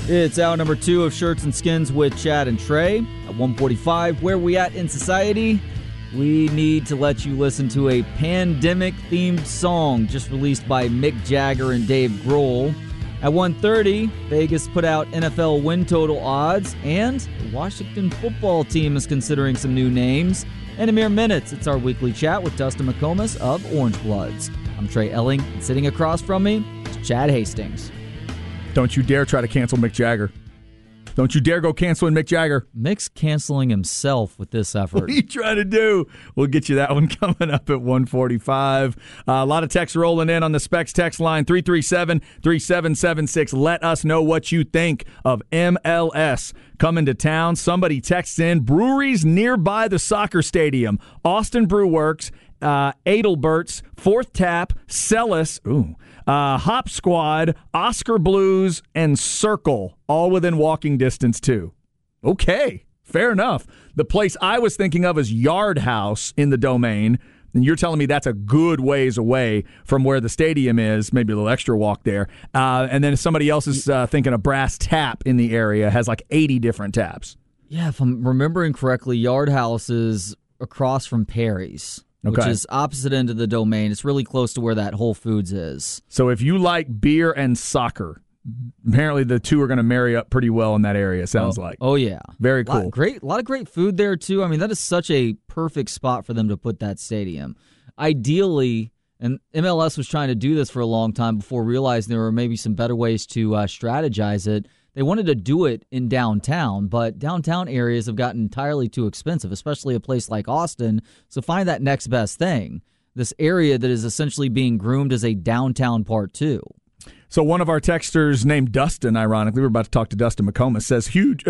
It's hour number 2 of Shirts and Skins with Chad and Trey. At 1:45, where we at in society? We need to let you listen to a pandemic-themed song just released by Mick Jagger and Dave Grohl. At 1:30, Vegas put out NFL win total odds, and the Washington football team is considering some new names. In a mere minutes, it's our weekly chat with Dustin McComas of Orange Bloods. I'm Trey Elling, and sitting across from me is Chad Hastings. Don't you dare try to cancel Mick Jagger. Don't you dare go canceling Mick Jagger. Mick's canceling himself with this effort. What are you trying to do? We'll get you that one coming up at 1:45. A lot of texts rolling in on the Specs text line, 337-3776. Let us know what you think of MLS coming to town. Somebody texts in, breweries nearby the soccer stadium, Austin Brew Works, Adelbert's, Fourth Tap, Celis, Hop Squad, Oscar Blues, and Circle, all within walking distance too. Okay, fair enough. The place I was thinking of is Yard House in the Domain, and you're telling me that's a good ways away from where the stadium is, maybe a little extra walk there. And then somebody else is thinking of Brass Tap in the area, has like 80 different taps. Yeah, if I'm remembering correctly, Yard House is across from Perry's. Okay. Which is opposite end of the Domain. It's really close to where that Whole Foods is. So if you like beer and soccer, apparently the two are going to marry up pretty well in that area, sounds like. Oh, yeah. Very cool. A lot of great food there, too. I mean, that is such a perfect spot for them to put that stadium. Ideally, and MLS was trying to do this for a long time before realizing there were maybe some better ways to strategize it. They wanted to do it in downtown, but downtown areas have gotten entirely too expensive, especially a place like Austin. So find that next best thing, this area that is essentially being groomed as a downtown part two. So one of our texters named Dustin, ironically, we're about to talk to Dustin McComas, says, huge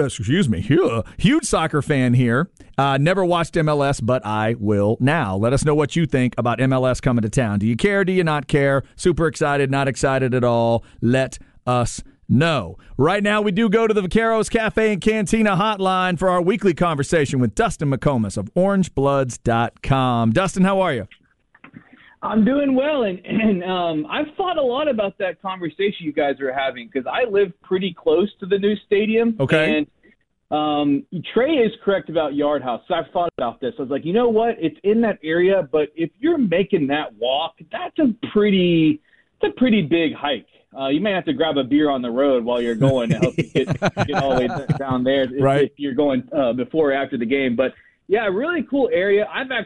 soccer fan here. Never watched MLS, but I will now. Let us know what you think about MLS coming to town. Do you care? Do you not care? Super excited, not excited at all? Let us know. Right now, we do go to the Vaqueros Cafe and Cantina hotline for our weekly conversation with Dustin McComas of OrangeBloods.com. Dustin, how are you? I'm doing well, and I've thought a lot about that conversation you guys are having because I live pretty close to the new stadium. Okay. And Trey is correct about Yard House. So I've thought about this. I was like, you know what? It's in that area, but if you're making that walk, that's a pretty big hike. You may have to grab a beer on the road while you're going to help you get all the way down there if you're going before or after the game. But, yeah, really cool area. I think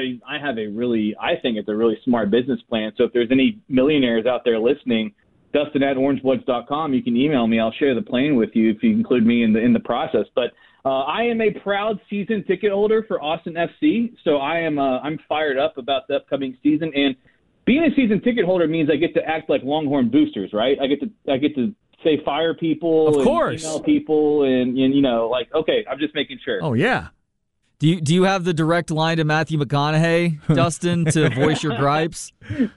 it's a really smart business plan. So if there's any millionaires out there listening, Dustin at orangebloods.com, you can email me. I'll share the plan with you if you include me in the process. But I am a proud season ticket holder for Austin FC, so I'm fired up about the upcoming season. And being a season ticket holder means I get to act like Longhorn boosters, right? I get to say fire people, of course, and email people, and okay, I'm just making sure. Oh yeah. Do you have the direct line to Matthew McConaughey, Dustin, to voice your gripes?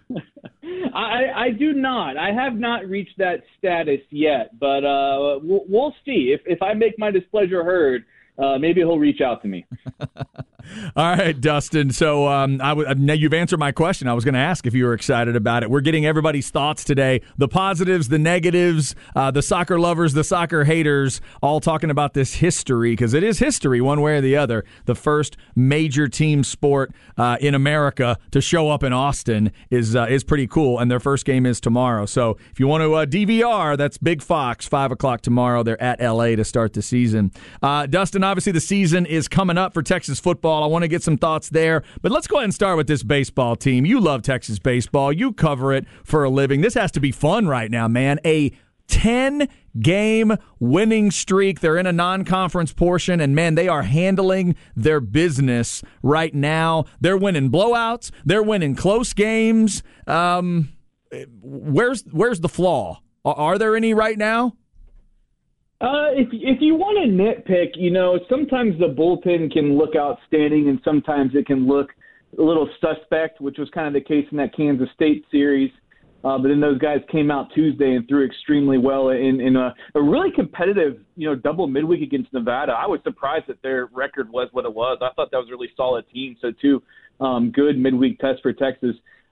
I do not. I have not reached that status yet, but we'll see. If I make my displeasure heard, maybe he'll reach out to me. All right, Dustin. So now you've answered my question. I was going to ask if you were excited about it. We're getting everybody's thoughts today, the positives, the negatives, the soccer lovers, the soccer haters, all talking about this history, because it is history one way or the other. The first major team sport in America to show up in Austin is pretty cool, and their first game is tomorrow. So if you want to DVR, that's Big Fox, 5 o'clock tomorrow. They're at L.A. to start the season. Dustin, obviously the season is coming up for Texas football. I want to get some thoughts there, but let's go ahead and start with this baseball team. You love Texas baseball. You cover it for a living. This has to be fun right now, man. A 10-game winning streak. They're in a non-conference portion, and, man, they are handling their business right now. They're winning blowouts. They're winning close games. Where's the flaw? Are there any right now? If you want to nitpick, sometimes the bullpen can look outstanding and sometimes it can look a little suspect, which was kind of the case in that Kansas State series. But then those guys came out Tuesday and threw extremely well in a really competitive, double midweek against Nevada. I was surprised that their record was what it was. I thought that was a really solid team. So, too, good midweek test for Texas.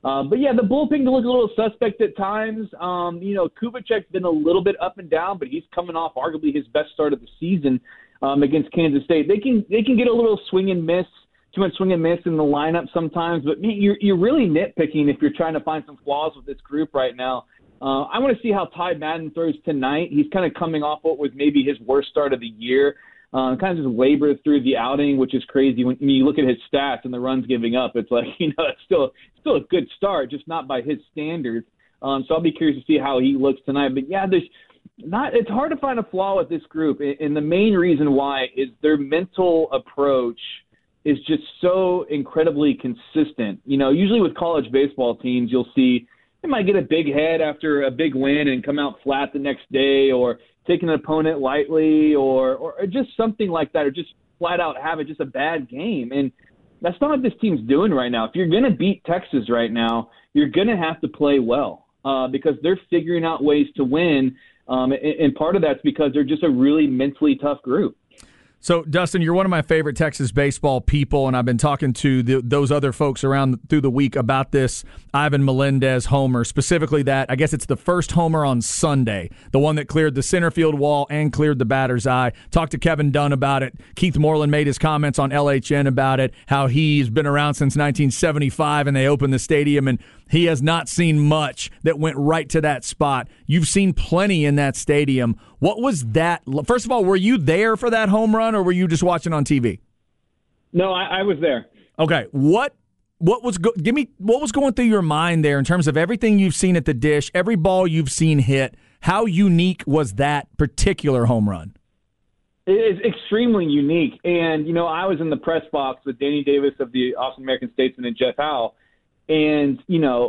But yeah, the bullpen can look a little suspect at times. Kubicek's been a little bit up and down, but he's coming off arguably his best start of the season against Kansas State. They can get a little swing and miss, too much swing and miss in the lineup sometimes. But man, you're really nitpicking if you're trying to find some flaws with this group right now. I want to see how Ty Madden throws tonight. He's kind of coming off what was maybe his worst start of the year. Kind of just labored through the outing, which is crazy. When you look at his stats and the runs giving up, it's like, it's still a good start, just not by his standards. So I'll be curious to see how he looks tonight. But yeah, it's hard to find a flaw with this group. And the main reason why is their mental approach is just so incredibly consistent. Usually with college baseball teams, you'll see they might get a big head after a big win and come out flat the next day, or taking an opponent lightly, or just something like that, or just flat out have it just a bad game. And that's not what this team's doing right now. If you're going to beat Texas right now, you're going to have to play well because they're figuring out ways to win. And part of that's because they're just a really mentally tough group. So, Dustin, you're one of my favorite Texas baseball people, and I've been talking to those other folks around through the week about this Ivan Melendez homer, specifically that, I guess it's the first homer on Sunday, the one that cleared the center field wall and cleared the batter's eye. Talked to Kevin Dunn about it. Keith Moreland made his comments on LHN about it, how he's been around since 1975 and they opened the stadium, and he has not seen much that went right to that spot. You've seen plenty in that stadium. What was that? First of all, were you there for that home run, or were you just watching on TV? No, I was there. Okay, what was going through your mind there in terms of everything you've seen at the dish, every ball you've seen hit? How unique was that particular home run? It is extremely unique. And, I was in the press box with Danny Davis of the Austin American Statesman and Jeff Howell. And,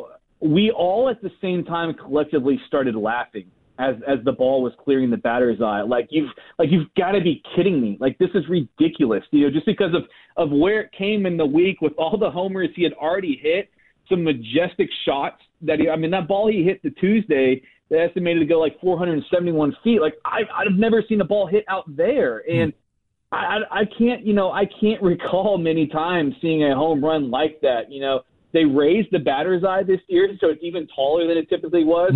we all at the same time collectively started laughing as the ball was clearing the batter's eye. Like you've got to be kidding me. Like, this is ridiculous. Just because of where it came in the week with all the homers he had already hit, some majestic shots that that ball he hit the Tuesday, they estimated to go like 471 feet. Like I've never seen a ball hit out there. And I can't recall many times seeing a home run like that. They raised the batter's eye this year, so it's even taller than it typically was.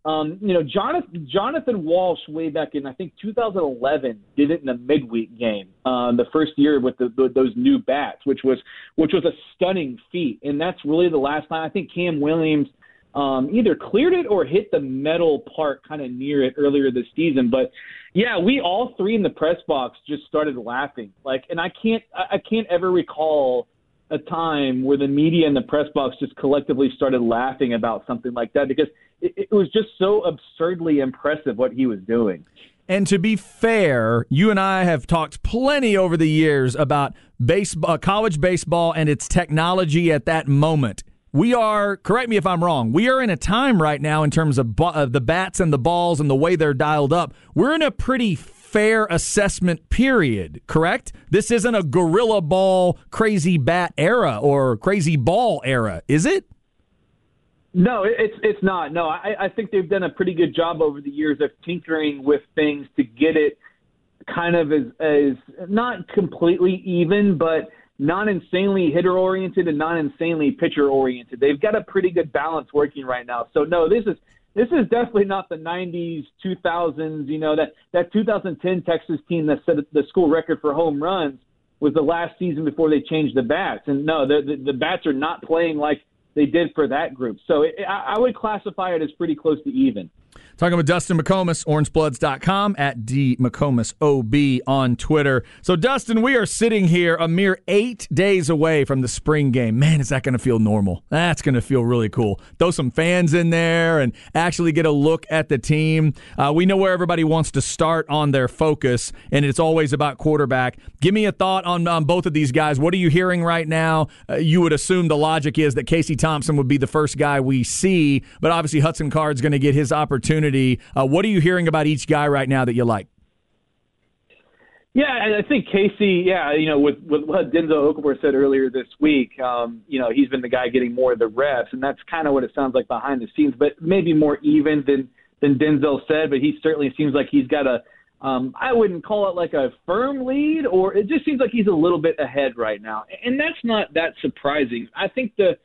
Jonathan Walsh way back in, I think, 2011 did it in a midweek game, the first year with those new bats, which was a stunning feat. And that's really the last time. I think Cam Williams either cleared it or hit the metal part kind of near it earlier this season. But yeah, we all three in the press box just started laughing. And I can't ever recall a time where the media and the press box just collectively started laughing about something like that, because it was just so absurdly impressive what he was doing. And to be fair, you and I have talked plenty over the years about baseball, college baseball and its technology at that moment. We are, correct me if I'm wrong, we are in a time right now in terms of the bats and the balls and the way they're dialed up. We're in a pretty fair assessment period, correct? This isn't a gorilla ball, crazy bat era or crazy ball era, is it? No, it's not. No, I think they've done a pretty good job over the years of tinkering with things to get it kind of as not completely even, but non-insanely hitter-oriented and non-insanely pitcher-oriented. They've got a pretty good balance working right now. So, no, this is definitely not the 90s, 2000s. That 2010 Texas team that set the school record for home runs was the last season before they changed the bats. And, no, the bats are not playing like they did for that group. So I would classify it as pretty close to even. Talking with Dustin McComas, orangebloods.com, at DMcComasOB on Twitter. So, Dustin, we are sitting here a mere 8 days away from the spring game. Man, is that going to feel normal? That's going to feel really cool. Throw some fans in there and actually get a look at the team. We know where everybody wants to start on their focus, and it's always about quarterback. Give me a thought on both of these guys. What are you hearing right now? You would assume the logic is that Casey Thompson would be the first guy we see, but obviously Hudson Card's going to get his opportunity. What are you hearing about each guy right now that you like? Yeah, I think Casey, with what Denzel Okafor said earlier this week, he's been the guy getting more of the reps, and that's kind of what it sounds like behind the scenes, but maybe more even than Denzel said, but he certainly seems like he's got I wouldn't call it like a firm lead, or it just seems like he's a little bit ahead right now. And that's not that surprising. I think the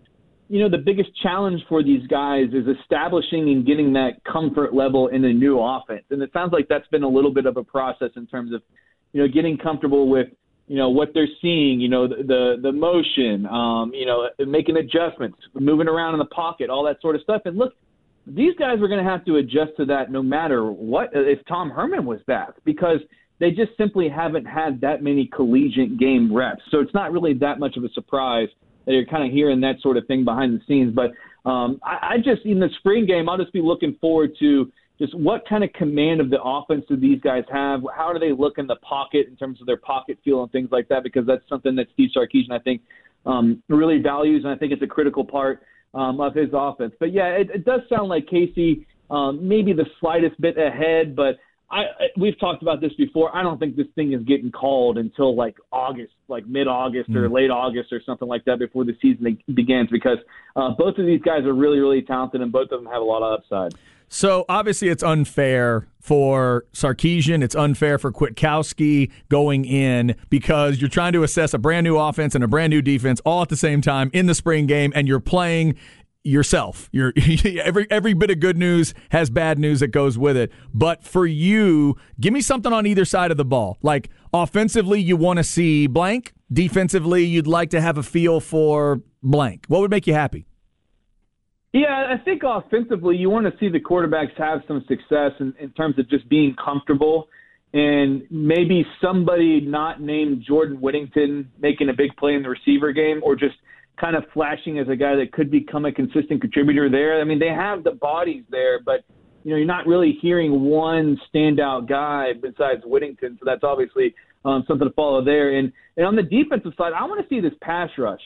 the biggest challenge for these guys is establishing and getting that comfort level in a new offense. And it sounds like that's been a little bit of a process in terms of, getting comfortable with, what they're seeing, the motion, making adjustments, moving around in the pocket, all that sort of stuff. And look, these guys are going to have to adjust to that no matter what, if Tom Herman was back, because they just simply haven't had that many collegiate game reps. So it's not really that much of a surprise that you're kind of hearing that sort of thing behind the scenes. But I just, in the spring game, I'll just be looking forward to just what kind of command of the offense do these guys have? How do they look in the pocket in terms of their pocket feel and things like that? Because that's something that Steve Sarkisian, I think, really values, and I think it's a critical part of his offense. But, yeah, it does sound like Casey maybe the slightest bit ahead, but we've talked about this before. I don't think this thing is getting called until like August, like mid-August or late August or something like that before the season begins, because both of these guys are really, really talented and both of them have a lot of upside. So obviously it's unfair for Sarkisian. It's unfair for Kwiatkowski going in because you're trying to assess a brand new offense and a brand new defense all at the same time in the spring game, and you're playing yourself. You're every bit of good news has bad news that goes with it. But for you, give me something on either side of the ball. Like offensively, you want to see blank. Defensively, you'd like to have a feel for blank. What would make you happy? Yeah, I think offensively, you want to see the quarterbacks have some success in terms of just being comfortable, and maybe somebody not named Jordan Whittington making a big play in the receiver game, or just kind of flashing as a guy that could become a consistent contributor there. I mean, they have the bodies there, but you're not really hearing one standout guy besides Whittington, so that's obviously something to follow there. And on the defensive side, I want to see this pass rush.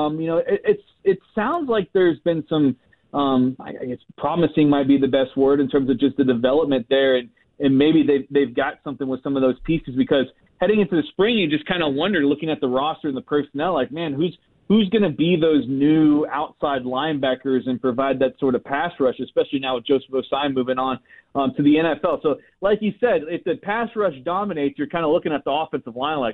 It sounds like there's been some, I guess promising might be the best word in terms of just the development there, and maybe they've got something with some of those pieces, because heading into the spring, you just kind of wonder, looking at the roster and the personnel, like, man, who's going to be those new outside linebackers and provide that sort of pass rush, especially now with Joseph Ossai moving on to the NFL. So, like you said, if the pass rush dominates, you're kind of looking at the offensive line like,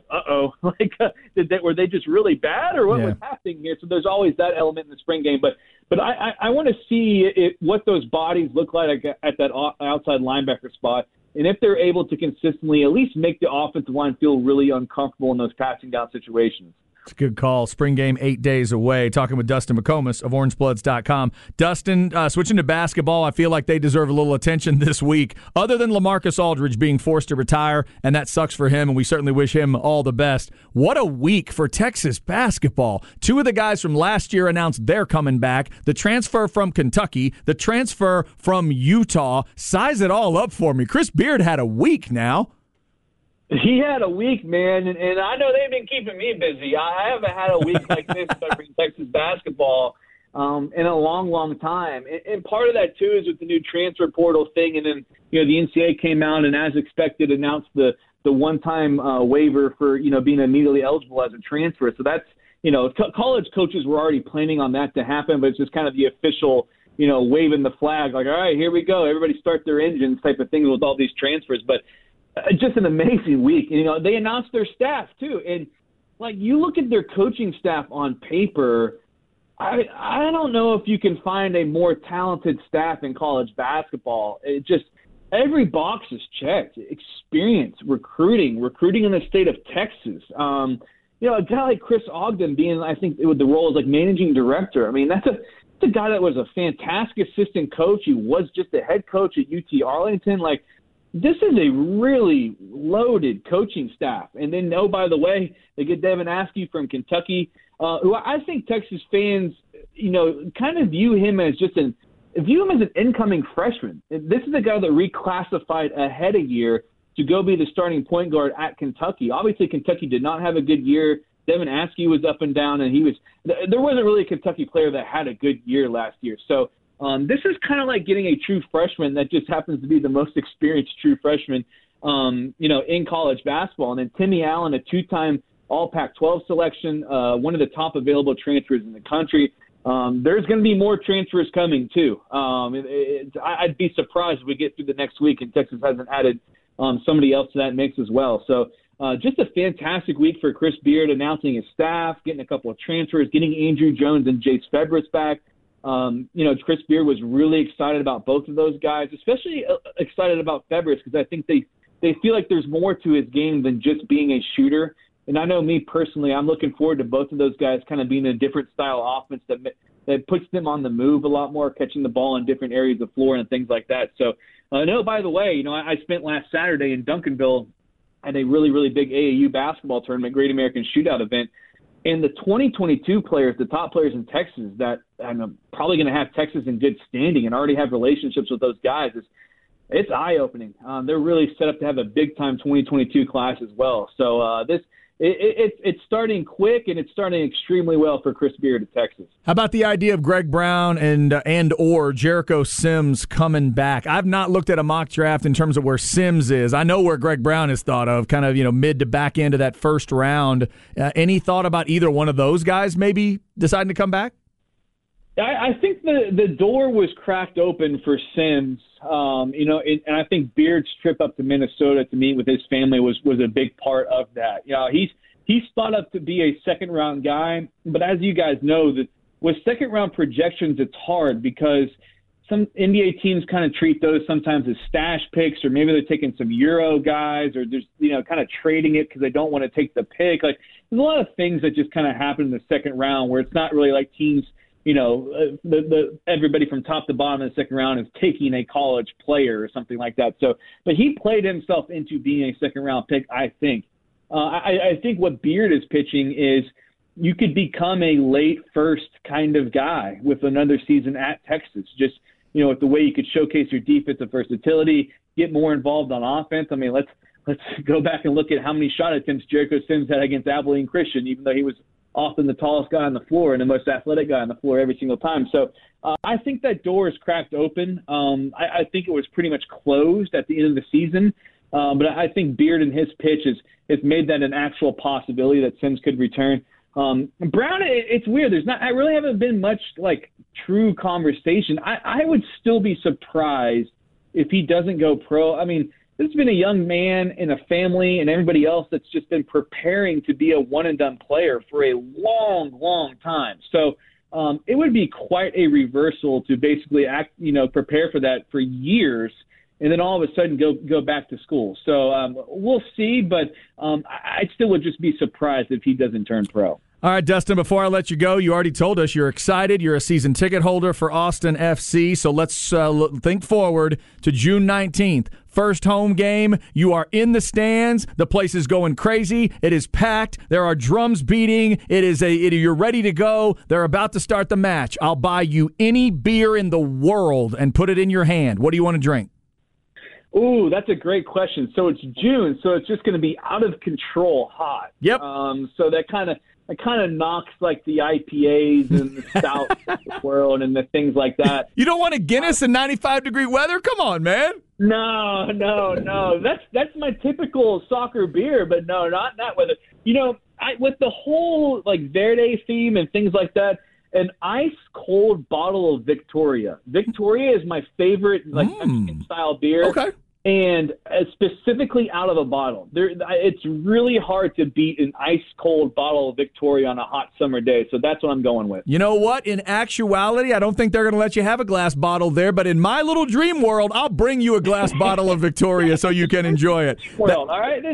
were they just really bad, or what was happening here? So there's always that element in the spring game. But I want to see what those bodies look like at that outside linebacker spot, and if they're able to consistently at least make the offensive line feel really uncomfortable in those passing down situations. It's a good call. Spring game 8 days away. Talking with Dustin McComas of OrangeBloods.com. Dustin, switching to basketball, I feel like they deserve a little attention this week. Other than LaMarcus Aldridge being forced to retire, and that sucks for him, and we certainly wish him all the best. What a week for Texas basketball. Two of the guys from last year announced they're coming back. The transfer from Kentucky, the transfer from Utah. Size it all up for me. Chris Beard had a week now. He had a week, man, and I know they've been keeping me busy. I haven't had a week like this covering Texas basketball in a long, long time. And part of that, too, is with the new transfer portal thing. And then, the NCAA came out and, as expected, announced the one-time waiver for, being immediately eligible as a transfer. So that's, college coaches were already planning on that to happen, but it's just kind of the official, waving the flag, like, all right, here we go. Everybody start their engines type of thing with all these transfers. But just an amazing week. They announced their staff, too. And, you look at their coaching staff on paper, I don't know if you can find a more talented staff in college basketball. It just – every box is checked. Experience, recruiting in the state of Texas. A guy like Chris Ogden being, I think, with the role as, managing director. I mean, that's a guy that was a fantastic assistant coach. He was just a head coach at UT Arlington. This is a really loaded coaching staff. And then, by the way, they get Devin Askew from Kentucky, who I think Texas fans, kind of view him as an incoming freshman. This is a guy that reclassified ahead a year to go be the starting point guard at Kentucky. Obviously, Kentucky did not have a good year. Devin Askew was up and down, and there wasn't really a Kentucky player that had a good year last year. So, this is kind of like getting a true freshman that just happens to be the most experienced true freshman, in college basketball. And then Timmy Allen, a two-time All-Pac-12 selection, one of the top available transfers in the country. There's going to be more transfers coming, too. I'd be surprised if we get through the next week and Texas hasn't added somebody else to that mix as well. So just a fantastic week for Chris Beard, announcing his staff, getting a couple of transfers, getting Andrew Jones and Jace Febres back. Chris Beard was really excited about both of those guys, especially excited about Febres because I think they feel like there's more to his game than just being a shooter. And I know me personally, I'm looking forward to both of those guys kind of being a different style offense that puts them on the move a lot more, catching the ball in different areas of the floor and things like that. So, by the way, I spent last Saturday in Duncanville at a really, really big AAU basketball tournament, Great American Shootout event. And the 2022 players, the top players in Texas that I'm probably going to have Texas in good standing and already have relationships with those guys, it's eye-opening. They're really set up to have a big-time 2022 class as well. So it's starting quick, and it's starting extremely well for Chris Beard at Texas. How about the idea of Greg Brown and or Jericho Sims coming back? I've not looked at a mock draft in terms of where Sims is. I know where Greg Brown is thought of, kind of mid to back end of that first round. Any thought about either one of those guys maybe deciding to come back? I think the door was cracked open for Sims, and I think Beard's trip up to Minnesota to meet with his family was a big part of that. He's thought up to be a second-round guy, but as you guys know, with second-round projections, it's hard because some NBA teams kind of treat those sometimes as stash picks, or maybe they're taking some Euro guys, or just kind of trading it because they don't want to take the pick. Like, there's a lot of things that just kind of happen in the second round where it's not really like teams – everybody from top to bottom in the second round is taking a college player or something like that. So, but he played himself into being a second round pick, I think. I think what Beard is pitching is you could become a late first kind of guy with another season at Texas. Just, with the way you could showcase your defensive versatility, get more involved on offense. I mean, let's go back and look at how many shot attempts Jericho Sims had against Abilene Christian, even though he was often the tallest guy on the floor and the most athletic guy on the floor every single time. So I think that door is cracked open. I think it was pretty much closed at the end of the season. But I think Beard and his pitch has made that an actual possibility that Sims could return. Brown, it's weird. I really haven't been much like true conversation. I would still be surprised if he doesn't go pro. I mean, this has been a young man and a family and everybody else that's just been preparing to be a one-and-done player for a long, long time. So it would be quite a reversal to basically prepare for that for years and then all of a sudden go back to school. So we'll see, but I still would just be surprised if he doesn't turn pro. All right, Dustin, before I let you go, you already told us you're excited. You're a season ticket holder for Austin FC, so let's think forward to June 19th. First home game. You are in the stands. The place is going crazy. It is packed. There are drums beating. You're ready to go. They're about to start the match. I'll buy you any beer in the world and put it in your hand. What do you want to drink? Ooh, that's a great question. So it's June, so it's just going to be out of control hot. Yep. So that kind of knocks like the IPAs and the stout world and the things like that. You don't want a Guinness in 95-degree weather? Come on, man. No. That's my typical soccer beer, but no, not in that weather. With the whole like Verde theme and things like that, an ice cold bottle of Victoria. Victoria is my favorite Mexican style beer. Okay. And specifically out of a bottle. It's really hard to beat an ice-cold bottle of Victoria on a hot summer day, so that's what I'm going with. You know what? In actuality, I don't think they're going to let you have a glass bottle there, but in my little dream world, I'll bring you a glass bottle of Victoria so you can enjoy it. Well, all right.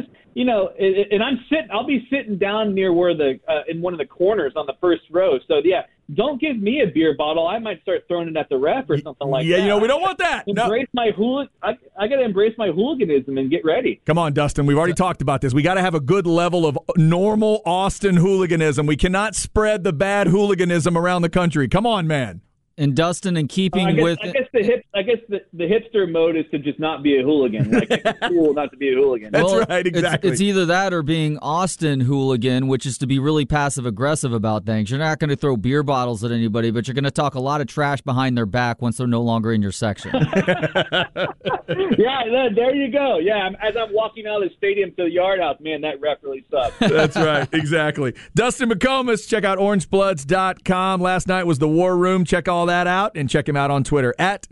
And I'll be sitting down near where in one of the corners on the first row. So, yeah, don't give me a beer bottle. I might start throwing it at the ref or something like that. Yeah, we don't want that. Embrace my I got to embrace my hooliganism and get ready. Come on, Dustin. We've already talked about this. We got to have a good level of normal Austin hooliganism. We cannot spread the bad hooliganism around the country. Come on, man. And Dustin, in keeping with, I guess the hipster mode is to just not be a hooligan. Like it's cool not to be a hooligan. That's right, exactly. It's either that or being Austin hooligan, which is to be really passive aggressive about things. You're not going to throw beer bottles at anybody, but you're going to talk a lot of trash behind their back once they're no longer in your section. Yeah, there you go. Yeah, as I'm walking out of the stadium to the yard house, man, that ref really sucks. That's right, exactly. Dustin McComas, check out orangebloods.com. Last night was the War Room. Check all that out and check him out on Twitter at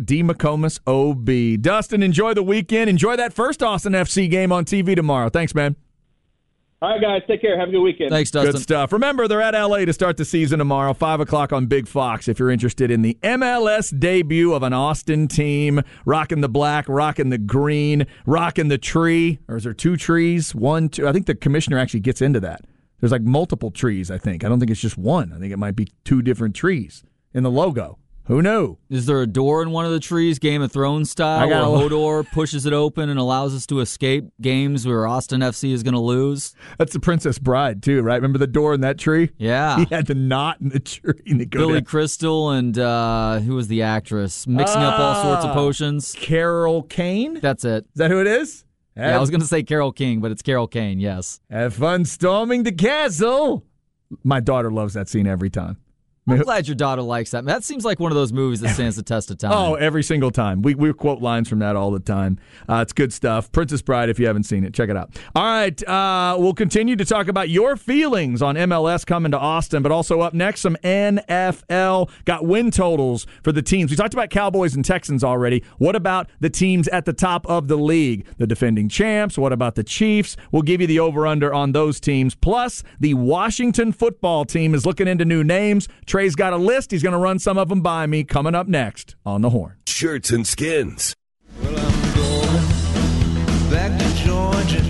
DMcComasOB. Dustin, enjoy the weekend. Enjoy that first Austin FC game on TV tomorrow. Thanks, man. All right, guys, take care. Have a good weekend. Thanks, Dustin. Good stuff. Remember, they're at L.A. to start the season tomorrow, 5 o'clock on Big Fox, if you're interested in the MLS debut of an Austin team, rocking the black, rocking the green, rocking the tree. Or is there 2 trees? 1, 2. I think the commissioner actually gets into that. There's like multiple trees, I think. I don't think it's just one. I think it might be 2 different trees in the logo. Who knew? Is there a door in one of the trees, Game of Thrones style, where Hodor pushes it open and allows us to escape games where Austin FC is going to lose? That's the Princess Bride, too, right? Remember the door in that tree? Yeah. He had the knot in the tree. And Billy Crystal and who was the actress? Mixing up all sorts of potions. Carol Kane? That's it. Is that who it is? Yeah, I was going to say Carol King, but it's Carol Kane, yes. Have fun storming the castle. My daughter loves that scene every time. I'm glad your daughter likes that. That seems like one of those movies that stands the test of time. Oh, every single time. We quote lines from that all the time. It's good stuff. Princess Bride, if you haven't seen it, check it out. All right, we'll continue to talk about your feelings on MLS coming to Austin, but also up next, some NFL. Got win totals for the teams. We talked about Cowboys and Texans already. What about the teams at the top of the league? The defending champs. What about the Chiefs? We'll give you the over-under on those teams. Plus, the Washington football team is looking into new names. Trey's got a list. He's going to run some of them by me coming up next on The Horn. Shirts and Skins. Well, I'm going back to Georgia,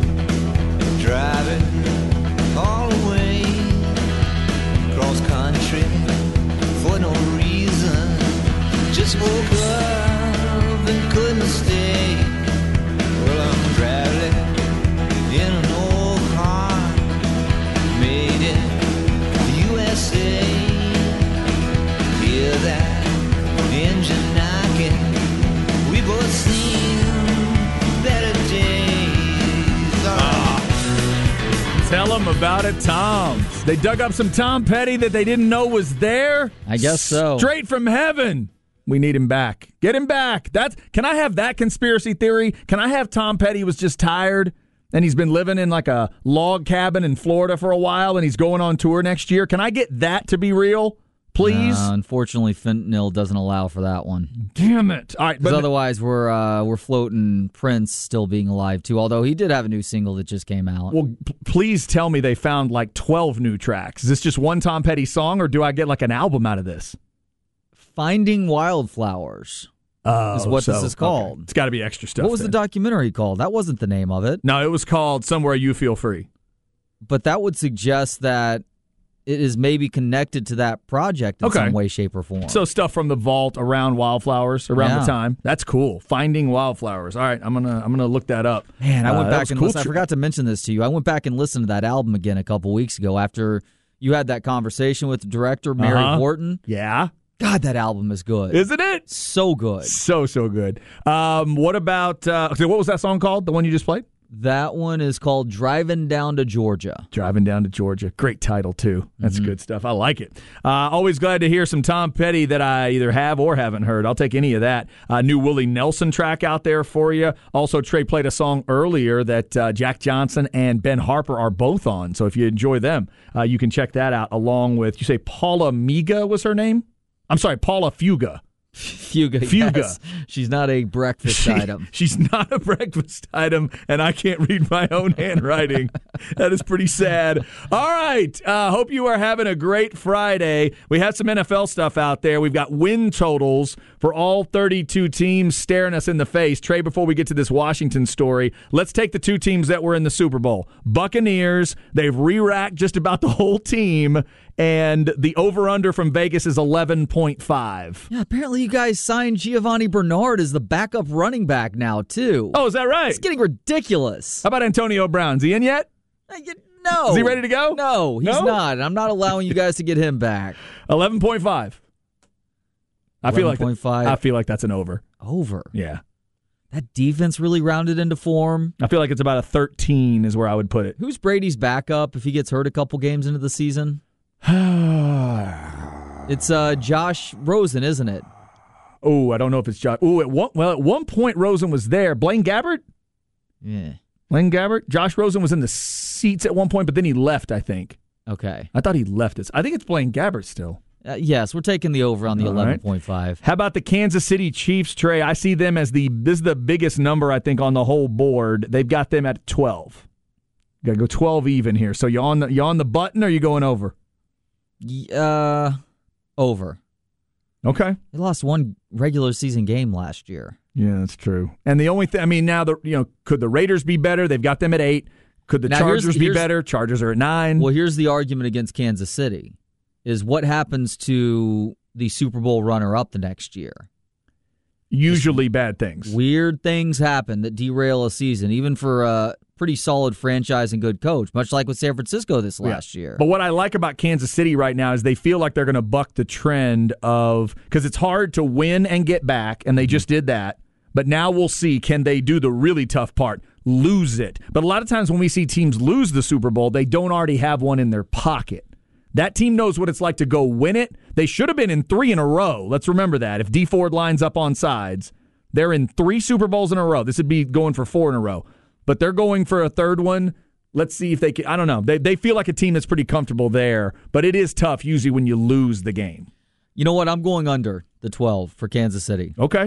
driving all the way cross country for no reason. Just woke up and couldn't stay. Well, I'm traveling in an old car made in the USA. Hear that engine knocking. We both seen better days. Tell them about it, Tom. They dug up some Tom Petty that they didn't know was there. I guess so. Straight from heaven. We need him back. Get him back. Can I have that conspiracy theory? Can I have Tom Petty was just tired and he's been living in like a log cabin in Florida for a while and he's going on tour next year? Can I get that to be real? Please? Unfortunately, fentanyl doesn't allow for that one. Damn it. All right, because otherwise we're floating Prince still being alive, too, although he did have a new single that just came out. Well, please tell me they found like 12 new tracks. Is this just one Tom Petty song, or do I get like an album out of this? Finding Wildflowers is what this is called. Okay. It's got to be extra stuff. What was the documentary called? That wasn't the name of it. No, it was called Somewhere You Feel Free. But that would suggest that it is maybe connected to that project in some way, shape, or form. So stuff from the vault around Wildflowers around the time. That's cool. Finding Wildflowers. All right, I'm gonna look that up. Man, I went back and listened. I forgot to mention this to you. I went back and listened to that album again a couple weeks ago after you had that conversation with the director, Mary Horton. Yeah. God, that album is good. Isn't it? So good. So good. What about, what was that song called? The one you just played? That one is called Driving Down to Georgia. Driving Down to Georgia. Great title, too. That's good stuff. I like it. Always glad to hear some Tom Petty that I either have or haven't heard. I'll take any of that. New Willie Nelson track out there for you. Also, Trey played a song earlier that Jack Johnson and Ben Harper are both on. So if you enjoy them, you can check that out along with, you say Paula Miga was her name? I'm sorry, Paula Fuga. Fuga. Yes. She's not a breakfast item. She's not a breakfast item, and I can't read my own handwriting. That is pretty sad. All right. Hope you are having a great Friday. We had some NFL stuff out there. We've got win totals for all 32 teams staring us in the face. Trey, before we get to this Washington story, let's take the 2 teams that were in the Super Bowl. Buccaneers, they've re-racked just about the whole team, and the over-under from Vegas is 11.5. Yeah, apparently you guys signed Giovanni Bernard as the backup running back now, too. Oh, is that right? It's getting ridiculous. How about Antonio Brown? Is he in yet? No. Is he ready to go? No, he's not. I'm not allowing you guys to get him back. 11.5. I feel like that's an over. Over? Yeah. That defense really rounded into form. I feel like it's about a 13 is where I would put it. Who's Brady's backup if he gets hurt a couple games into the season? It's Josh Rosen, isn't it? Oh, I don't know if it's Josh. Oh, at one point Rosen was there. Blaine Gabbert? Yeah. Blaine Gabbert? Josh Rosen was in the seats at one point, but then he left, I think. Okay. I thought he left us. I think it's Blaine Gabbert still. Yes, we're taking the over on the 11.5. Right. How about the Kansas City Chiefs, Trey? I see them as this is the biggest number, I think, on the whole board. They've got them at 12. Got to go 12 even here. So you on the button, or you going over? Over. Okay. They lost one regular season game last year. Yeah, that's true. And the only thing, I mean, now could the Raiders be better? They've got them at 8. Could the Chargers be better? Chargers are at 9. Well, here's the argument against Kansas City: is what happens to the Super Bowl runner-up the next year? Usually bad things. Weird things happen that derail a season, even for a pretty solid franchise and good coach, much like with San Francisco this last year. But what I like about Kansas City right now is they feel like they're going to buck the trend of, because it's hard to win and get back, and they just did that. But now we'll see, can they do the really tough part, lose it? But a lot of times when we see teams lose the Super Bowl, they don't already have one in their pocket. That team knows what it's like to go win it. They should have been in 3 in a row. Let's remember that. If D Ford lines up on sides, they're in 3 Super Bowls in a row. This would be going for 4 in a row. But they're going for a third one. Let's see if they can. I don't know. They feel like a team that's pretty comfortable there, but it is tough usually when you lose the game. You know what? I'm going under the 12 for Kansas City. Okay.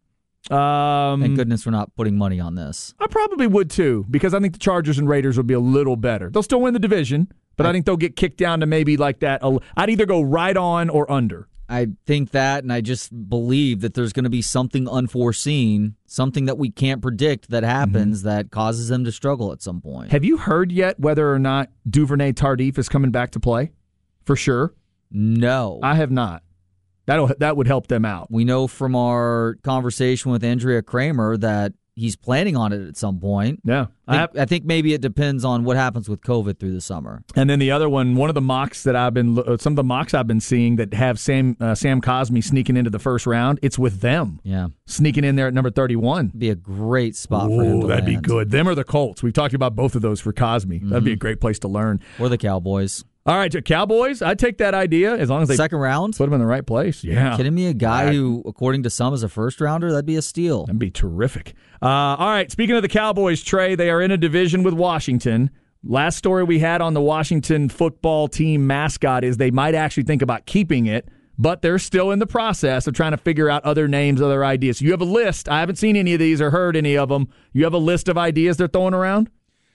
Thank goodness we're not putting money on this. I probably would too, because I think the Chargers and Raiders would be a little better. They'll still win the division, but I think they'll get kicked down to maybe like that. I'd either go right on or under. I think that, and I just believe that there's going to be something unforeseen, something that we can't predict that happens that causes them to struggle at some point. Have you heard yet whether or not Duvernay Tardif is coming back to play? For sure. No. I have not. That would help them out. We know from our conversation with Andrea Kramer that he's planning on it at some point. Yeah. I think maybe it depends on what happens with COVID through the summer. And then the other one of the mocks that some of the mocks I've been seeing that have Sam Cosmi sneaking into the first round, it's with them. Yeah. Sneaking in there at number 31. Be a great spot for him to that'd land. be good. Them or the Colts. We've talked about both of those for Cosmi. That'd be a great place to learn. Or the Cowboys. All right, Cowboys, I'd take that idea as long as they second round? put them in the right place. Yeah. Kidding me? A guy who, according to some, is a first rounder? That'd be a steal. That'd be terrific. All right, speaking of the Cowboys, Trey, they are in a division with Washington. Last story we had on the Washington football team mascot is they might actually think about keeping it, but they're still in the process of trying to figure out other names, other ideas. You have a list. I haven't seen any of these or heard any of them. You have a list of ideas they're throwing around?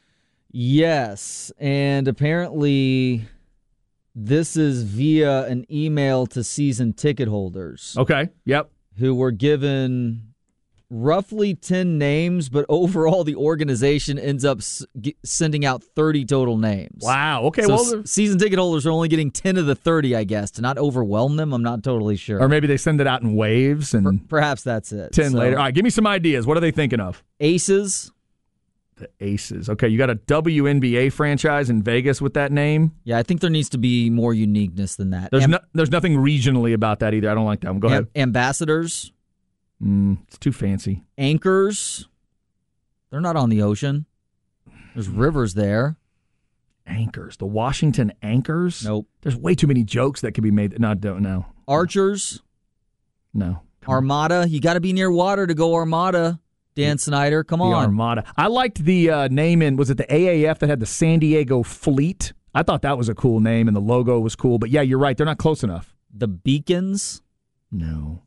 Yes, and apparently this is via an email to season ticket holders. Okay, yep. Who were given roughly 10 names, but overall the organization ends up sending out 30 total names. Wow, okay. So season ticket holders are only getting 10 of the 30, I guess. To not overwhelm them, I'm not totally sure. Or maybe they send it out in waves. And perhaps that's it. 10 later. All right, give me some ideas. What are they thinking of? Aces. The Aces. Okay, you got a WNBA franchise in Vegas with that name? Yeah, I think there needs to be more uniqueness than that. There's nothing regionally about that either. I don't like that one. Go ahead. Ambassadors. It's too fancy. Anchors. They're not on the ocean. There's rivers there. Anchors. The Washington Anchors? Nope. There's way too many jokes that could be made. No, don't know. Archers. No. Armada. You got to be near water to go Armada. Dan Snyder, come on. The Armada. I liked the name was it the AAF that had the San Diego Fleet? I thought that was a cool name, and the logo was cool. But yeah, you're right. They're not close enough. The Beacons? No.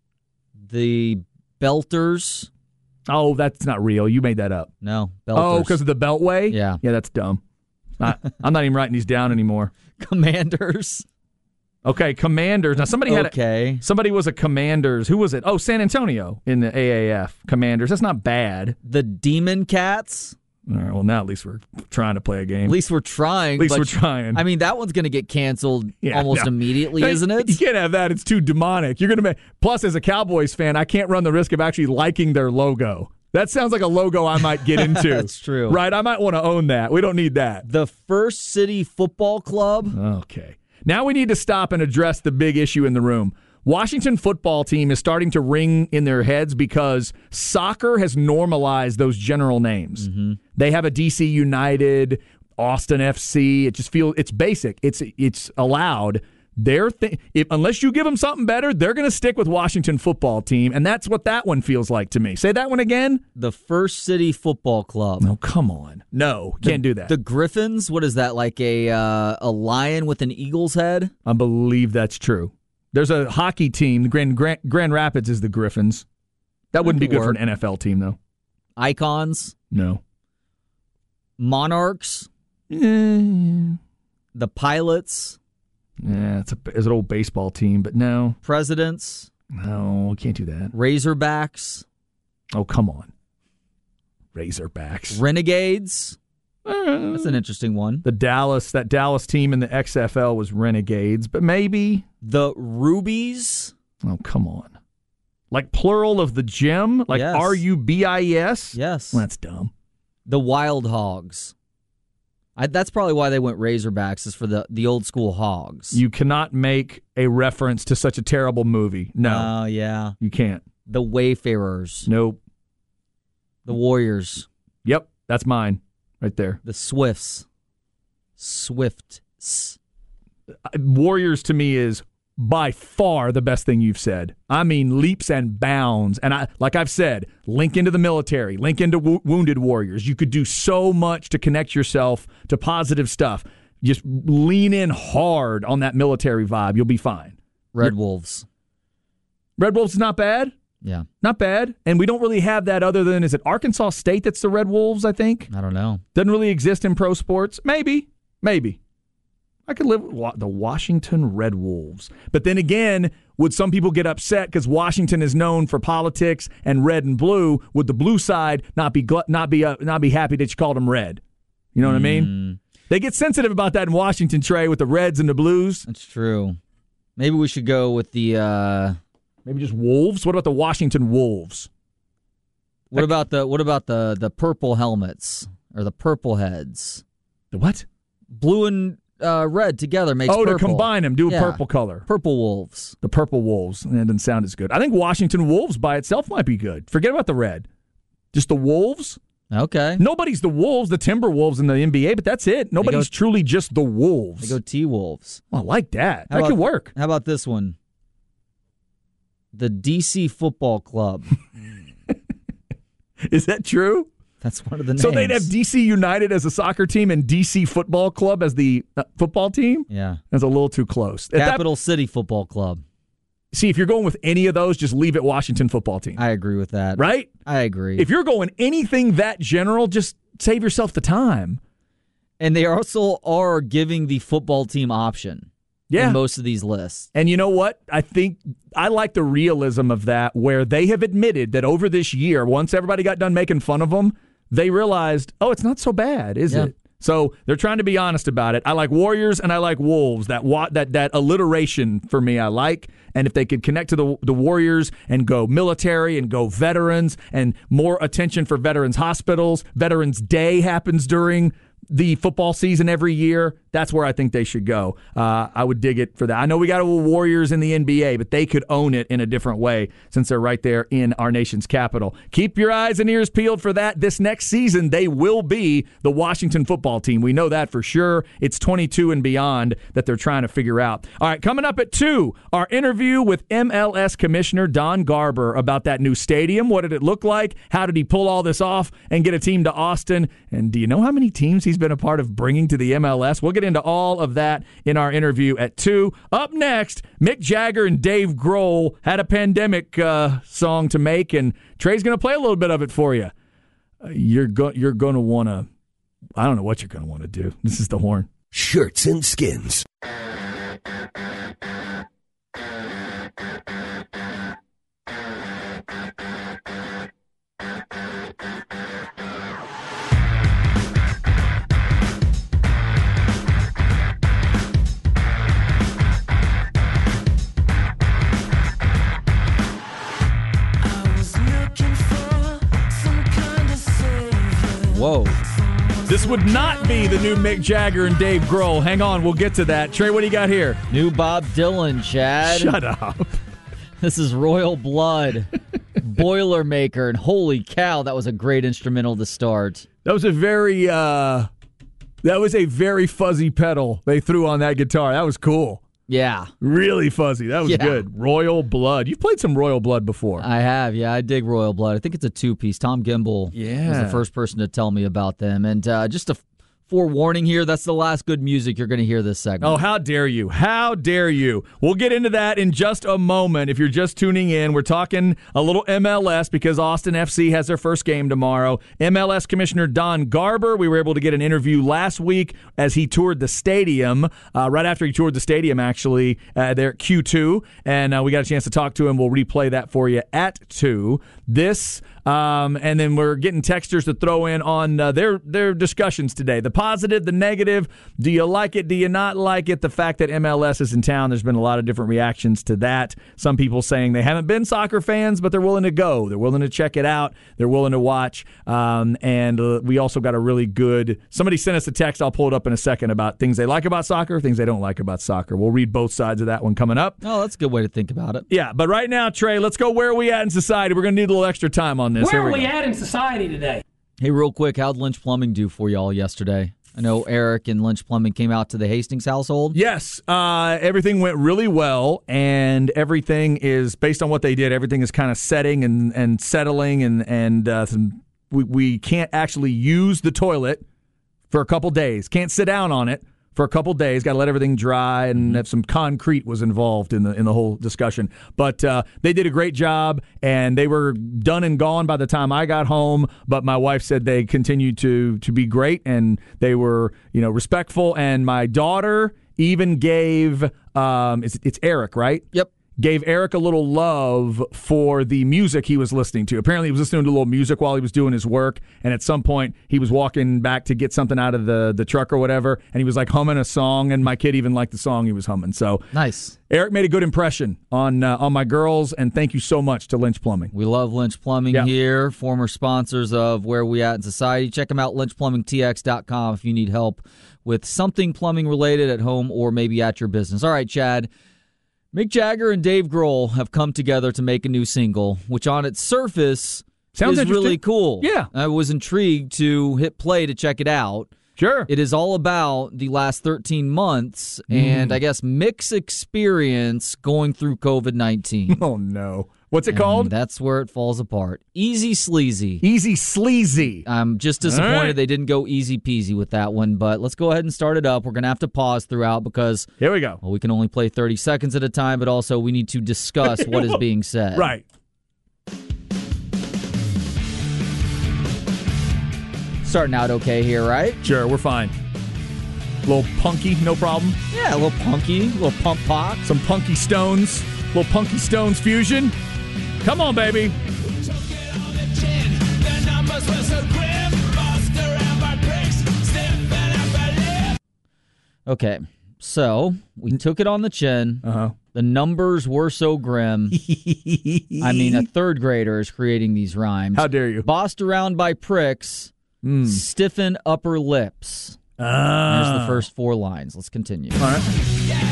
The Belters? Oh, that's not real. You made that up. No, Belters. Oh, because of the Beltway? Yeah. Yeah, that's dumb. I'm not even writing these down anymore. Commanders? Okay, Commanders. Now somebody was a Commanders. Who was it? Oh, San Antonio in the AAF. Commanders. That's not bad. The Demon Cats. All right, well, now at least we're trying to play a game. At least we're trying. I mean, that one's going to get canceled almost immediately, isn't it? You can't have that. It's too demonic. You're going to Plus, as a Cowboys fan, I can't run the risk of actually liking their logo. That sounds like a logo I might get into. That's true. Right? I might want to own that. We don't need that. The First City Football Club. Okay. Now we need to stop and address the big issue in the room. Washington football team is starting to ring in their heads because soccer has normalized those general names. Mm-hmm. They have a DC United, Austin FC. It just feels it's basic. It's allowed. Unless you give them something better, they're going to stick with Washington football team, and that's what that one feels like to me. Say that one again. The First City Football Club. No, come on. No, can't do that. The Griffins. What is that? Like a lion with an eagle's head? I believe that's true. There's a hockey team. Grand Rapids is the Griffins. That wouldn't be good for an NFL team, though. Icons. No. Monarchs. Yeah, The Pilots. it's an old baseball team, but no. Presidents. No, we can't do that. Razorbacks. Oh, come on. Razorbacks. Renegades. That's an interesting one. That Dallas team in the XFL was Renegades, but maybe. The Rubies. Oh, come on. Like plural of the gem? Like Yes. RUBIS? Yes. Well, that's dumb. The Wild Hogs. That's probably why they went Razorbacks, is for the old school Hogs. You cannot make a reference to such a terrible movie. No. Oh, yeah. You can't. The Wayfarers. Nope. The Warriors. Yep, that's mine right there. The Swifts. Warriors to me is by far the best thing you've said. I mean, leaps and bounds. And like I've said, link into the military, link into Wounded Warriors. You could do so much to connect yourself to positive stuff. Just lean in hard on that military vibe. You'll be fine. Red Wolves. Red Wolves is not bad. Yeah. Not bad. And we don't really have that other than, is it Arkansas State that's the Red Wolves, I think? I don't know. Doesn't really exist in pro sports. Maybe. I could live with the Washington Red Wolves. But then again, would some people get upset because Washington is known for politics and red and blue? Would the blue side not be happy that you called them red? You know what I mean? They get sensitive about that in Washington, Trey, with the reds and the blues. That's true. Maybe we should go with the maybe just Wolves. What about the Washington Wolves? What about the purple helmets or the purple heads? The what? Blue and red together makes purple. To combine them, do a purple color. Purple Wolves. The purple Wolves. That doesn't sound as good. I think Washington Wolves by itself might be good. Forget about the red. Just the Wolves. Okay. Nobody's the Wolves, the Timberwolves in the NBA, but that's it. Nobody's truly just the Wolves. They go T-Wolves. Well, I like that. That could work. How about this one? The DC Football Club. Is that true? That's one of the names. So they'd have DC United as a soccer team and DC Football Club as the football team? Yeah. That's a little too close. Capital City Football Club. See, if you're going with any of those, just leave it Washington Football Team. I agree with that. Right? I agree. If you're going anything that general, just save yourself the time. And they also are giving the football team option in most of these lists. And you know what? I think I like the realism of that, where they have admitted that over this year, once everybody got done making fun of them, they realized, it's not so bad, is it? So they're trying to be honest about it. I like Warriors and I like Wolves. That alliteration for me I like. And if they could connect to the Warriors and go military and go veterans and more attention for veterans hospitals. Veterans Day happens during the football season every year. That's where I think they should go. I would dig it for that. I know we got Warriors in the NBA, but they could own it in a different way since they're right there in our nation's capital. Keep your eyes and ears peeled for that. This next season, they will be the Washington football team. We know that for sure. It's 22 and beyond that they're trying to figure out. All right, coming up at 2, our interview with MLS Commissioner Don Garber about that new stadium. What did it look like? How did he pull all this off and get a team to Austin? And do you know how many teams he's been a part of bringing to the MLS? We'll get into all of that in our interview at 2. Up next, Mick Jagger and Dave Grohl had a pandemic song to make, and Trey's going to play a little bit of it for you. You're going to want to, I don't know what you're going to want to do. This is The Horn. Shirts and Skins. Whoa. This would not be the new Mick Jagger and Dave Grohl. Hang on, we'll get to that. Trey, what do you got here? New Bob Dylan, Chad. Shut up. This is Royal Blood, Boilermaker, and holy cow, that was a great instrumental to start. That was a very fuzzy pedal they threw on that guitar. That was cool. Yeah. Really fuzzy. That was good. Royal Blood. You've played some Royal Blood before. I have, yeah. I dig Royal Blood. I think it's a 2-piece. Tom Gimbel was the first person to tell me about them. And just a forewarning here. That's the last good music you're going to hear this segment. Oh, how dare you? How dare you? We'll get into that in just a moment. If you're just tuning in, we're talking a little MLS because Austin FC has their first game tomorrow. MLS Commissioner Don Garber, we were able to get an interview last week as he toured the stadium, right after he toured the stadium, actually, there at Q2, and we got a chance to talk to him. We'll replay that for you at 2. And then we're getting texters to throw in on their discussions today. The positive, the negative. Do you like it? Do you not like it? The fact that MLS is in town, there's been a lot of different reactions to that. Some people saying they haven't been soccer fans, but they're willing to go. They're willing to check it out. They're willing to watch. And we also got a really good, somebody sent us a text, I'll pull it up in a second, about things they like about soccer, things they don't like about soccer. We'll read both sides of that one coming up. Oh, that's a good way to think about it. Yeah, but right now, Trey, let's go where are we at in society. We're going to need a little extra time on this. Where are we at in society today? Hey, real quick, how'd Lynch Plumbing do for y'all yesterday? I know Eric and Lynch Plumbing came out to the Hastings household. Yes, everything went really well, and everything is, based on what they did, everything is kind of setting and settling, and we can't actually use the toilet for a couple days. Can't sit down on it for a couple days. Got to let everything dry, and have some concrete was involved in the whole discussion. But they did a great job, and they were done and gone by the time I got home. But my wife said they continued to be great, and they were respectful. And my daughter even gave it's Eric, right? Yep. Gave Eric a little love for the music he was listening to. Apparently, he was listening to a little music while he was doing his work, and at some point, he was walking back to get something out of the truck or whatever, and he was like humming a song, and my kid even liked the song he was humming. So nice. Eric made a good impression on my girls, and thank you so much to Lynch Plumbing. We love Lynch Plumbing here, former sponsors of Where We At in Society. Check them out, lynchplumbingtx.com, if you need help with something plumbing related at home or maybe at your business. All right, Chad. Mick Jagger and Dave Grohl have come together to make a new single, which on its surface is really cool. Yeah. I was intrigued to hit play to check it out. Sure. It is all about the last 13 months and I guess Mick's experience going through COVID-19. Oh, no. What's it called? That's where it falls apart. Easy Sleazy. Easy Sleazy. I'm just disappointed they didn't go easy peasy with that one, but let's go ahead and start it up. We're going to have to pause throughout because here we go. Well, we can only play 30 seconds at a time, but also we need to discuss what is being said. Right. Starting out okay here, right? Sure, we're fine. A little punky, no problem. Yeah, a little punky, a little pump pop. Some Punky Stones. A little Punky Stones fusion. Come on, baby. Okay, so we took it on the chin. The numbers were so grim. I mean, a third grader is creating these rhymes. How dare you? Bossed around by pricks, stiffen upper lips. There's the first 4 lines. Let's continue. All right.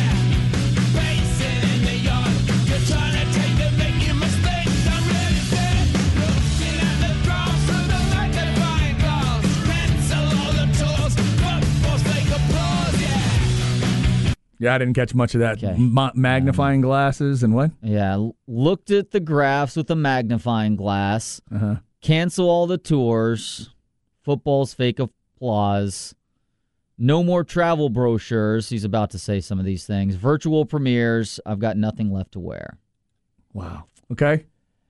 Yeah, I didn't catch much of that. Okay. Magnifying glasses and what? Yeah, looked at the graphs with a magnifying glass. Cancel all the tours. Football's fake applause. No more travel brochures. He's about to say some of these things. Virtual premieres. I've got nothing left to wear. Wow. Okay.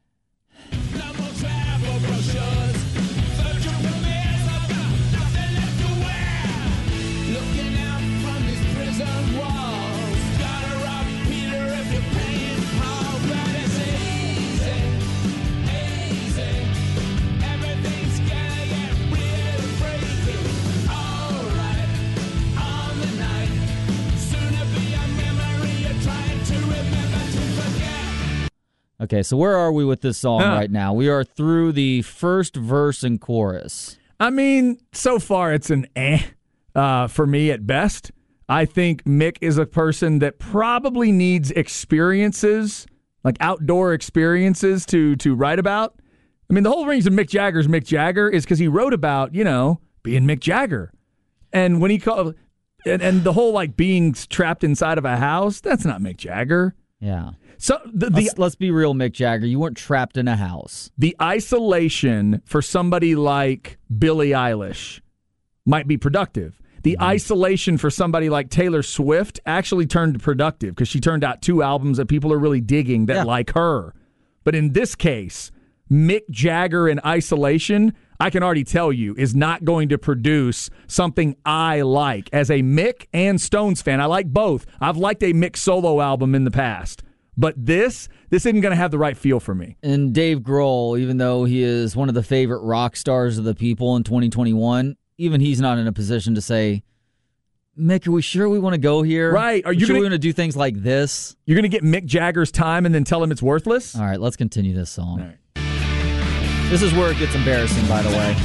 Okay, so where are we with this song right now? We are through the first verse and chorus. I mean, so far it's an for me at best. I think Mick is a person that probably needs experiences, like outdoor experiences to write about. I mean, the whole reason Mick Jagger's Mick Jagger is because he wrote about, being Mick Jagger. And when he called, and the whole being trapped inside of a house, that's not Mick Jagger. Yeah. So let's be real, Mick Jagger. You weren't trapped in a house. The isolation for somebody like Billie Eilish might be productive. The isolation for somebody like Taylor Swift actually turned productive because she turned out 2 albums that people are really digging that like her. But in this case, Mick Jagger in isolation, I can already tell you, is not going to produce something I like. As a Mick and Stones fan, I like both. I've liked a Mick solo album in the past. But this isn't going to have the right feel for me. And Dave Grohl, even though he is one of the favorite rock stars of the people in 2021, even he's not in a position to say, Mick, are we sure we want to go here? Right. Are you sure we want to do things like this? You're going to get Mick Jagger's time and then tell him it's worthless? All right, let's continue this song. All right. This is where it gets embarrassing, by the way.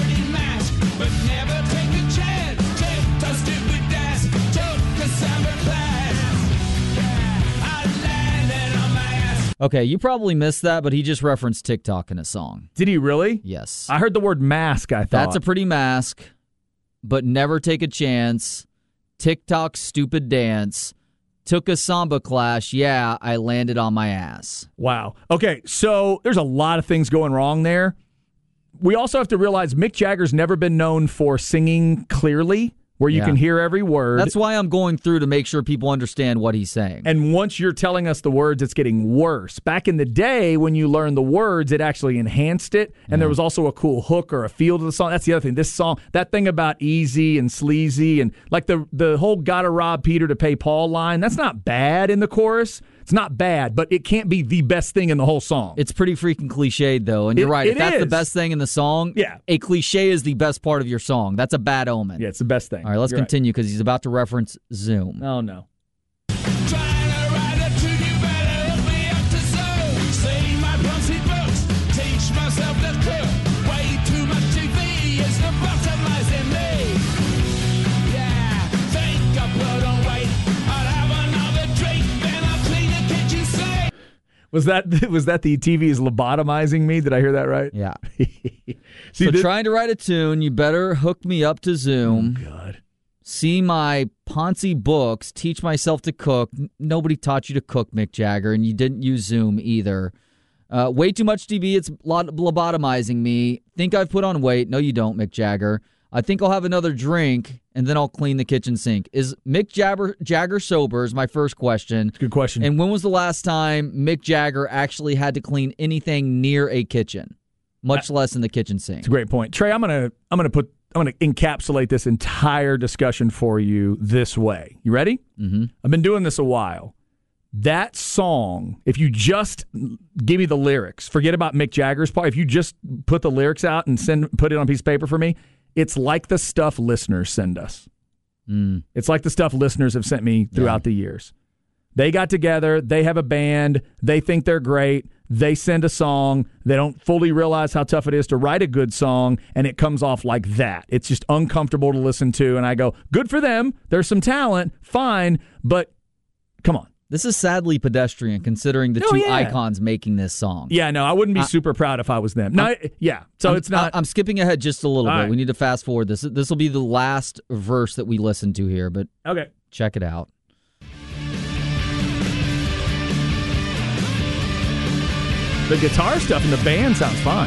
Okay, you probably missed that, but he just referenced TikTok in a song. Did he really? Yes. I heard the word mask, I thought. That's a pretty mask, but never take a chance. TikTok stupid dance. Took a samba class. Yeah, I landed on my ass. Wow. Okay, so there's a lot of things going wrong there. We also have to realize Mick Jagger's never been known for singing clearly, where you can hear every word. That's why I'm going through to make sure people understand what he's saying. And once you're telling us the words, it's getting worse. Back in the day, when you learned the words, it actually enhanced it, and there was also a cool hook or a feel to the song. That's the other thing. This song, that thing about easy and sleazy, and like the whole gotta rob Peter to pay Paul line, that's not bad in the chorus. It's not bad, but it can't be the best thing in the whole song. It's pretty freaking cliched, though, and you're right. If that's the best thing in the song, a cliche is the best part of your song. That's a bad omen. Yeah, it's the best thing. All right, let's continue because he's about to reference Zoom. Oh, no. Was that the TV is lobotomizing me? Did I hear that right? Yeah. So trying to write a tune, you better hook me up to Zoom. Oh, God. See my Ponzi books, teach myself to cook. Nobody taught you to cook, Mick Jagger, and you didn't use Zoom either. Way too much TV, it's lobotomizing me. Think I've put on weight. No, you don't, Mick Jagger. I think I'll have another drink, and then I'll clean the kitchen sink. Is Mick Jagger sober is my first question. That's a good question. And when was the last time Mick Jagger actually had to clean anything near a kitchen, much less in the kitchen sink? It's a great point. Trey, I'm gonna encapsulate this entire discussion for you this way. You ready? Mm-hmm. I've been doing this a while. That song, if you just give me the lyrics, forget about Mick Jagger's part. If you just put the lyrics out and put it on a piece of paper for me, it's like the stuff listeners send us. It's like the stuff listeners have sent me throughout the years. They got together. They have a band. They think they're great. They send a song. They don't fully realize how tough it is to write a good song, and it comes off like that. It's just uncomfortable to listen to, and I go, good for them. There's some talent. Fine, but come on. This is sadly pedestrian, considering the two icons making this song. Yeah, no, I wouldn't be super proud if I was them. No, it's not. I'm skipping ahead just a little bit. Right. We need to fast forward. This will be the last verse that we listen to here, but check it out. The guitar stuff in the band sounds fine.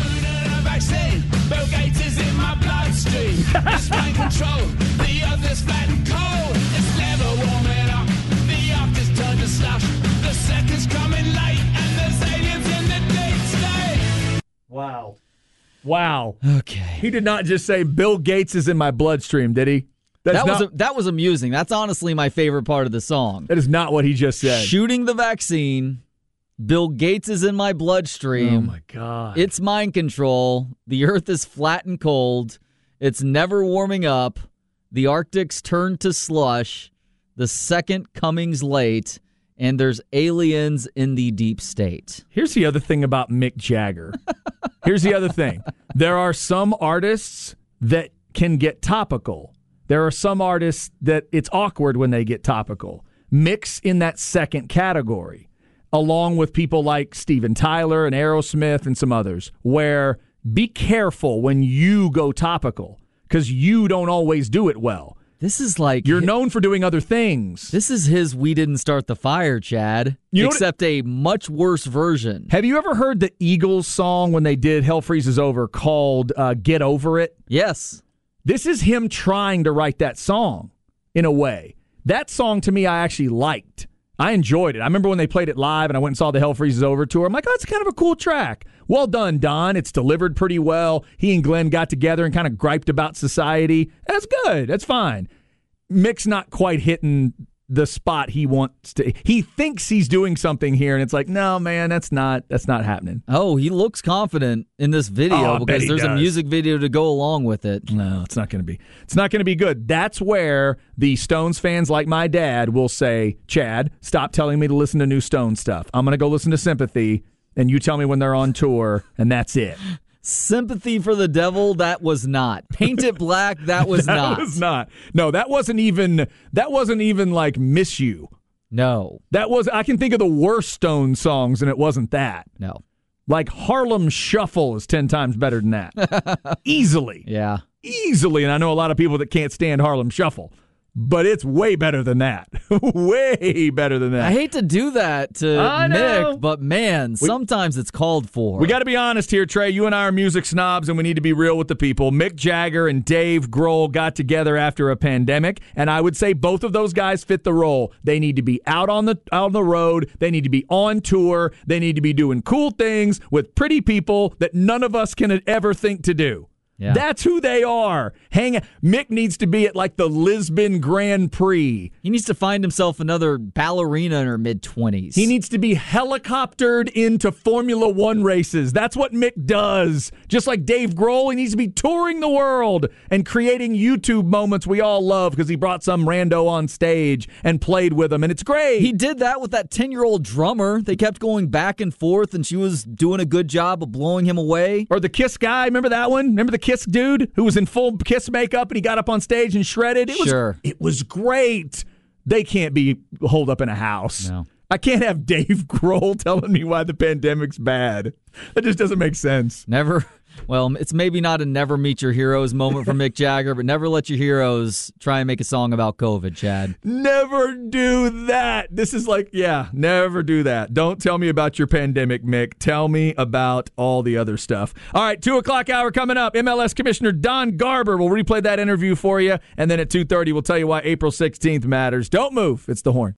Bill Gates is in my bloodstream. It's mind control. The other's flat and cold. It's never warming up. The after's turned to slush. The second's coming late, and there's aliens in the deep state. Wow. Okay. He did not just say Bill Gates is in my bloodstream, did he? That was amusing. That's honestly my favorite part of the song. That is not what he just said. Shooting the vaccine. Bill Gates is in my bloodstream. Oh, my God. It's mind control. The earth is flat and cold. It's never warming up. The Arctic's turned to slush. The second coming's late. And there's aliens in the deep state. Here's the other thing about Mick Jagger. Here's the other thing. There are some artists that can get topical. There are some artists that it's awkward when they get topical. Mick's in that second category, along with people like Steven Tyler and Aerosmith and some others, where be careful when you go topical because you don't always do it well. This is like... You're known for doing other things. This is his We Didn't Start the Fire, Chad, except a much worse version. Have you ever heard the Eagles song when they did Hell Freezes Over called Get Over It? Yes. This is him trying to write that song in a way. That song to me I actually liked. I enjoyed it. I remember when they played it live and I went and saw the Hell Freezes Over tour. I'm like, oh, it's kind of a cool track. Well done, Don. It's delivered pretty well. He and Glenn got together and kind of griped about society. That's good. That's fine. Mick's not quite hitting the spot he wants to. He thinks he's doing something here, and it's like, no, man, that's not happening. Oh, he looks confident in this video because there's a music video to go along with it. No, it's not going to be. It's not going to be good. That's where the Stones fans like my dad will say, Chad, stop telling me to listen to new Stones stuff. I'm going to go listen to Sympathy, and you tell me when they're on tour, and that's it. Sympathy for the Devil, that was not. Paint It Black, that was not. That was not. No, that wasn't even like Miss You. No. I can think of the worst Stones songs, and it wasn't that. No. Like Harlem Shuffle is 10 times better than that. Easily. Yeah. Easily, and I know a lot of people that can't stand Harlem Shuffle. But it's way better than that. Way better than that. I hate to do that to Mick, but man, sometimes it's called for. We got to be honest here, Trey. You and I are music snobs, and we need to be real with the people. Mick Jagger and Dave Grohl got together after a pandemic, and I would say both of those guys fit the role. They need to be out on the road. They need to be on tour. They need to be doing cool things with pretty people that none of us can ever think to do. Yeah. That's who they are. Mick needs to be at like the Lisbon Grand Prix. He needs to find himself another ballerina in her mid-20s. He needs to be helicoptered into Formula One races. That's what Mick does. Just like Dave Grohl, he needs to be touring the world and creating YouTube moments we all love because he brought some rando on stage and played with him, and it's great. He did that with that 10-year-old drummer. They kept going back and forth, and she was doing a good job of blowing him away. Or the Kiss guy, remember that one? Remember the Kiss dude who was in full Kiss makeup and he got up on stage and shredded? It was great. They can't be holed up in a house. No. I can't have Dave Grohl telling me why the pandemic's bad. That just doesn't make sense. Never. Well, it's maybe not a never meet your heroes moment for Mick Jagger, but never let your heroes try and make a song about COVID, Chad. Never do that. This is like, never do that. Don't tell me about your pandemic, Mick. Tell me about all the other stuff. All right, 2 o'clock hour coming up. MLS Commissioner Don Garber will replay that interview for you, and then at 2:30 we'll tell you why April 16th matters. Don't move. It's The Horn.